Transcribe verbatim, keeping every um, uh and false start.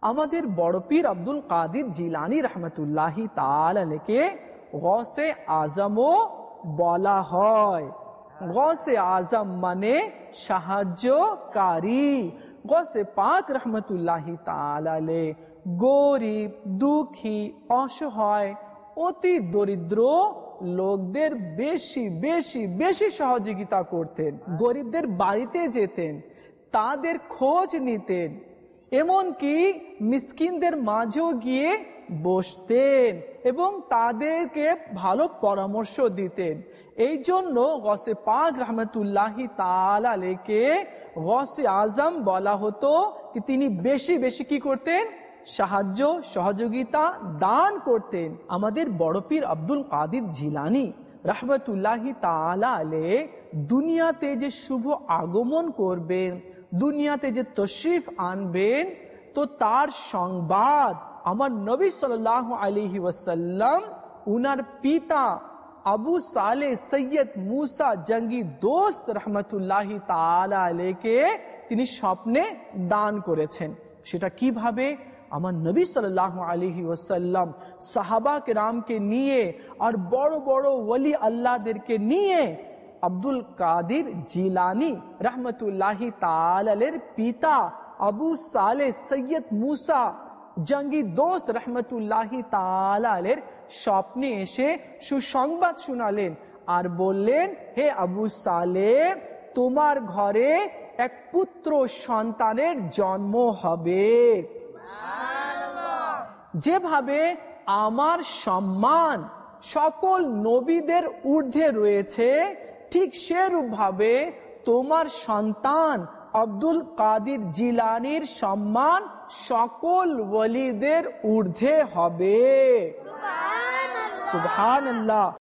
আমাদের বড় পীর আব্দুল কাদির জিলানী রহমতুল্লাহি তাআলা আলাইহিকে গৌসে আজমও বলা হয়। গৌসে আজম মানে সাহায্যকারী। গৌসে পাক রহমতুল্লাহি তাআলা আলাইহি গরিব, দুঃখী, অসহায়, অতি দরিদ্র লোকদের বেশি বেশি বেশি সহযোগিতা করতেন। গরিবদের বাড়িতে যেতেন, তাদের খোঁজ নিতেন, এমনকি মিসকিনদের মাঝেও গিয়ে বসতেন এবং তাদেরকে ভালো পরামর্শ দিতেন। এই জন্য গৌসে পাক রহমতুল্লাহি তাআলা আলাইহিকে গৌসে আজম বলা হতো কি তিনি বেশি বেশি কি করতেন? সাহায্য সহযোগিতা দান করতেন। আমাদের বড় পীর আব্দুল কাদির জিলানী রহমতুল্লাহি তাআলা আলাইহি দুনিয়াতে যে শুভ আগমন করবেন, দুনিয়াতে যে তশরিফ আনবেন, তো তার সংবাদ আমার নবী সাল্লাল্লাহু আলাইহি ওয়াসাল্লাম উনার পিতা আবু সালেহ সৈয়দ মুসা জঙ্গি দোস্ত রহমতুল্লাহি তাআলা আলাইহিকে তিনি স্বপ্নে দান করেছেন। সেটা কিভাবে? আমার নবী সাল্লাল্লাহু আলাইহি ওয়াসাল্লাম সাহাবা কেরামকে নিয়ে আর বড় বড় ওলি আল্লাহদেরকে নিয়ে আব্দুল কাদির জিলানী রহমতুল্লাহি তাআলা আলাইহির পিতা আবু সালেহ সৈয়দ মুসা জঙ্গি দোস্ত রহমতুল্লাহি তাআলা আলাইহির স্বপ্নে এসে সুসংবাদ শোনালেন আর বললেন, হে আবু সালেহ, তোমার ঘরে এক পুত্র সন্তানের জন্ম হবে। যেভাবে আমার সম্মান সকল নবীদের ঊর্ধ্বে রয়েছে, ঠিক সেরূপ ভাবে তোমার সন্তান আব্দুল কাদির জিলানীর সম্মান সকল ওলিদের ঊর্ধ্বে হবে। সুবহানাল্লাহ।